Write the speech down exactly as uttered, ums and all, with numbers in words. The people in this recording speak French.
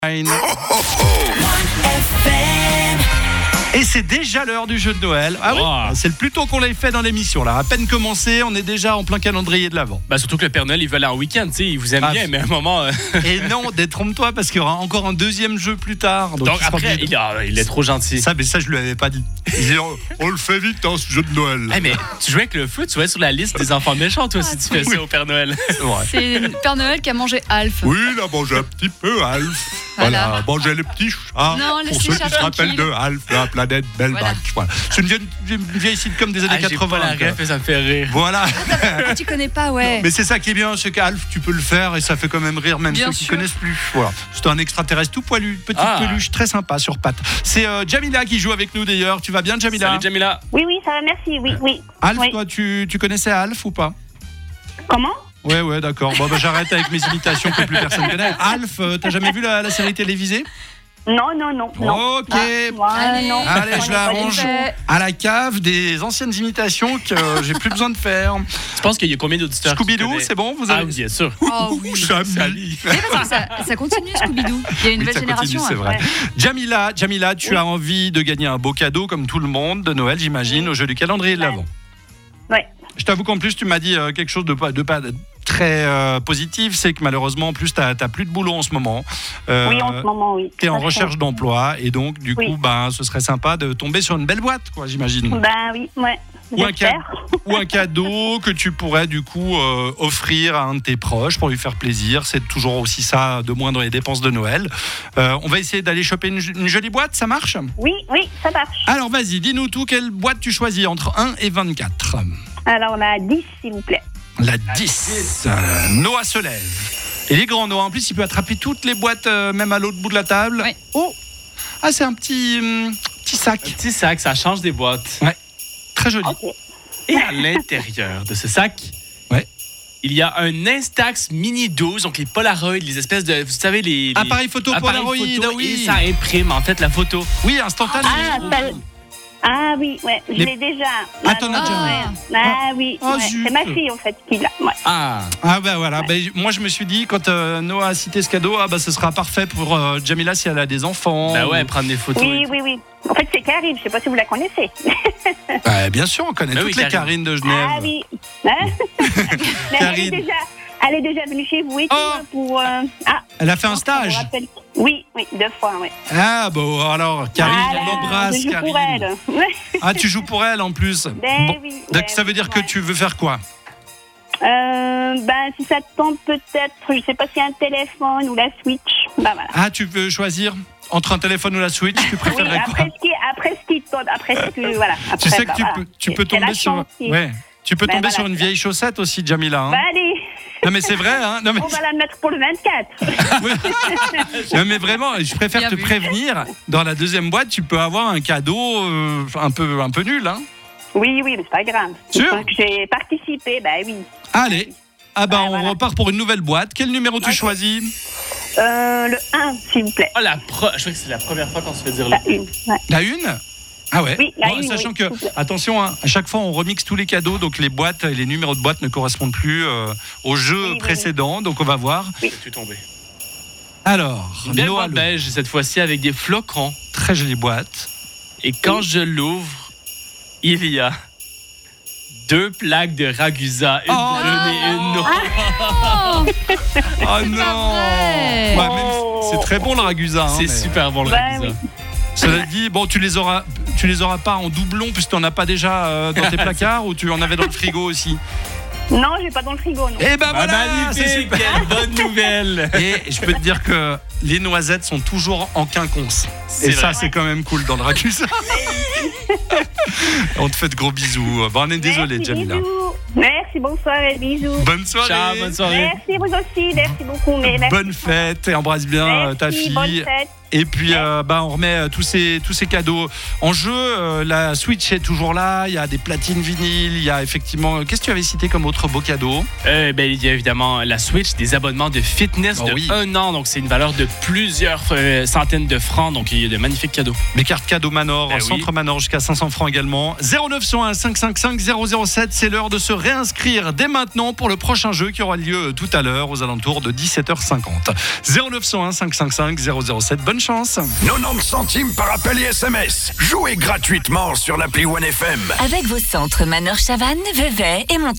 Et c'est déjà l'heure du jeu de Noël. Ah oui, Wow. c'est le plus tôt qu'on l'ait fait dans l'émission là. À peine commencé, on est déjà en plein calendrier de l'Avent. Bah surtout que le Père Noël il veut aller en week-end, tu sais, il vous aime Ah, bien, mais à un moment. euh, Et non, détrompe-toi parce qu'il y aura encore un deuxième jeu plus tard. Donc, Donc il sera après, obligé de- il, ah, il est trop gentil. Ça, mais ça, je lui avais pas dit. Il dit, on, on le fait vite dans ce jeu de Noël. Eh, mais tu jouais avec le foot, tu vas être sur la liste des enfants méchants, toi, si tu fais ça au Père Noël. C'est vrai. C'est le Père Noël qui a mangé Alf. Oui, il a mangé un petit peu, Alf. Voilà. Voilà, manger les petits chats. Non, laisse pour les ceux chats qui se rappellent tranquilles. de Alf, la planète Belle Voilà. Vague. Voilà. C'est une vieille, une vieille sitcom des années Ah, j'ai quatre-vingts. pas la quoi. ref et ça me fait rire. Voilà. Ah, tu connais pas, ouais. Mais c'est ça qui est bien, c'est qu'Alf, tu peux le faire et ça fait quand même rire même Bien ceux qui sûr. connaissent plus. Voilà. C'est un extraterrestre tout poilu, petite Ah. peluche très sympa sur pattes. C'est euh, Jamila qui joue avec nous d'ailleurs. Tu vas bien, Jamila? Salut Jamila. Oui, oui, ça va, merci, oui, oui. Alf, Oui. toi, tu, tu connaissais Alf ou pas? Comment? Ouais, ouais, d'accord. Bon, bah, j'arrête avec mes imitations que plus personne connaît. Alf, euh, t'as jamais vu la, la série télévisée? Non, non, non, non. Ok. Ah, moi, Allez. non. Allez, On je est la pas des range fous. fait. à la cave des anciennes imitations que euh, j'ai plus besoin de faire. Tu penses qu'il y a combien d'auditeurs qui Scooby-Doo, connaissent? c'est bon? Vous Ah avez... oui, bien sûr. Oh oui. Jamie. Mais parce que ça, ça continue, Scooby-Doo. Il y a une Oui, nouvelle ça continue, génération. c'est après. vrai. Jamila, Jamila, tu Oui. as envie de gagner un beau cadeau comme tout le monde de Noël, j'imagine, au jeu du calendrier de l'Avent. Ouais. Je t'avoue qu'en plus, tu m'as dit euh, quelque chose de pas, de pas très euh, positif, c'est que malheureusement, en plus, tu n'as plus de boulot en ce moment. Euh, Oui, en ce moment, oui. Tu es en Tout à fait. recherche d'emploi et donc, du Oui. coup, ben, ce serait sympa de tomber sur une belle boîte, quoi, j'imagine. Ben oui, ouais. Ou un, J'espère. ca- ou un cadeau que tu pourrais du coup euh, offrir à un de tes proches pour lui faire plaisir. C'est toujours aussi ça de moins dans les dépenses de Noël. Euh, on va essayer d'aller choper une, une jolie boîte, ça marche? Oui, oui, ça marche. Alors vas-y, dis-nous tout, quelle boîte tu choisis entre un et vingt-quatre? Alors, on a dix, s'il vous plaît. La dix. Euh, Noah se lève. Et les grands Noah, en plus, il peut attraper toutes les boîtes, euh, même à l'autre bout de la table. Oui. Oh, ah, c'est un petit, hum, petit sac. Un petit sac, ça change des boîtes. Très joli. Ok. Et à l'intérieur de ce sac, Ouais. il y a un Instax Mini douze, donc les Polaroid, les espèces de, vous savez, les... les Appareil photo appareils Polaroid, photo, ah oui. Et ça imprime, en fait, la photo. Oui, instantané. Ah, ça- ah oui, ouais, je Les- l'ai déjà. Ah, t'en as Ah, déjà. ouais. Ah oui, Oh, ouais. zut. C'est ma fille, en fait, qui l'a. Ouais. Ah, Ah bah voilà, bah, moi je me suis dit quand euh, Noah a cité ce cadeau, ah bah ce sera parfait pour euh, Jamila si elle a des enfants. bah ouais, ou- prendre des photos. Oui, et tout. oui, oui. En fait, c'est Karine, je sais pas si vous la connaissez. Bah, bien sûr, on connaît Bah toutes oui, les Karine. Karines de Genève. Ah oui. Hein? Mais elle Karine. est déjà, elle est déjà venue chez vous et tout Oh. hein, pour. euh, Ah. Elle a fait un je me stage. rappelle. Oui, oui, deux fois, oui. Ah bon alors Karine, Ah là, on l'embrasse je joue Karine. pour elle. Ouais. Ah tu joues pour elle en plus. Ben Bon, oui. donc ben ça veut oui, dire que ouais. tu veux faire quoi? Euh, ben, si ça te tente peut-être, je sais pas si un téléphone ou la Switch. Ben voilà. Ah tu veux choisir entre un téléphone ou la Switch, tu Oui, préférerais quoi? après ce qui, après ce qui te tente, après ce que, voilà. Après, Tu sais que ben, tu voilà. peux, tu C'est- peux c'est la tomber sur, chance, si. ouais, tu peux Ben tomber voilà, sur une c'est vieille chaussette aussi, Jamila. hein. Ben allez, Non mais c'est vrai, hein. Non mais, on va la mettre pour le vingt-quatre. ouais. Non, mais vraiment, je préfère Bien te vu. prévenir. Dans la deuxième boîte, tu peux avoir un cadeau euh, un peu, un peu nul, hein. Oui, oui, mais c'est pas grave. Sûr Donc, j'ai participé, ben oui. Allez. Ah bah Ouais, on voilà. repart pour une nouvelle boîte. Quel numéro tu Ok. choisis? Euh, le un, s'il vous plaît. Oh, la pro... Je crois que c'est la première fois qu'on se fait dire La là. une. Ouais. La une? Ah ouais. Oui, la Bon, une, sachant oui, que, s'il vous plaît. attention, hein, à chaque fois on remixe tous les cadeaux, donc les boîtes et les numéros de boîtes ne correspondent plus euh, au jeu Oui, oui, précédent, donc on va voir. Tu tombé. Alors, Une belle Noah, boîte beige, cette fois-ci, avec des flocons. très jolie boîte. Et quand je l'ouvre, il y a deux plaques de Ragusa, une Oh. brune et une noire. Oh, Oh non vrai. Ouais, même, c'est très bon le ragusa. hein, C'est mais- super bon le Bah Ragusa. oui. Cela dit, bon, tu les auras, tu les auras pas en doublon puisque tu n'en as pas déjà euh, dans tes placards ou tu en avais dans le frigo aussi. Non, j'ai pas dans le frigo, non. Eh ben Ah, voilà, c'est magnifique, super. quelle bonne nouvelle. Et je peux te dire que les noisettes sont toujours en quinconce. C'est Et ça, vrai. c'est quand même cool dans le ragusa. On te fait de gros bisous. Bon, on est désolé, Merci, Jamila. bisous. Merci, bonsoir et bisous. Bonne soirée. Ciao, bonne soirée. Merci, vous aussi. Merci beaucoup. Mais merci. Bonne fête et embrasse bien euh, ta Merci, fille. bonne fête. Et puis, euh, bah, on remet euh, tous ces, tous ces cadeaux en jeu. Euh, la Switch est toujours là. Il y a des platines vinyles. Il y a effectivement. Qu'est-ce que tu avais cité comme autre beau cadeau? Euh, ben, il y a évidemment la Switch, des abonnements de fitness Oh de oui. un an. Donc, c'est une valeur de plusieurs euh, centaines de francs. Donc, il y a de magnifiques cadeaux. Mes cartes cadeaux Manor, Ben Centre oui. Manor jusqu'à cinq cents francs également. zéro neuf cent un cinq cent cinquante-cinq zéro zéro sept, c'est l'heure de se réinscrire dès maintenant pour le prochain jeu qui aura lieu tout à l'heure aux alentours de dix-sept heures cinquante. zéro neuf cent un cinq cent cinquante-cinq zéro zéro sept, bonne chance. quatre-vingt-dix centimes par appel et S M S. Jouez gratuitement sur l'appli One F M. Avec vos centres Manor Chavannes, Vevey et Montagne.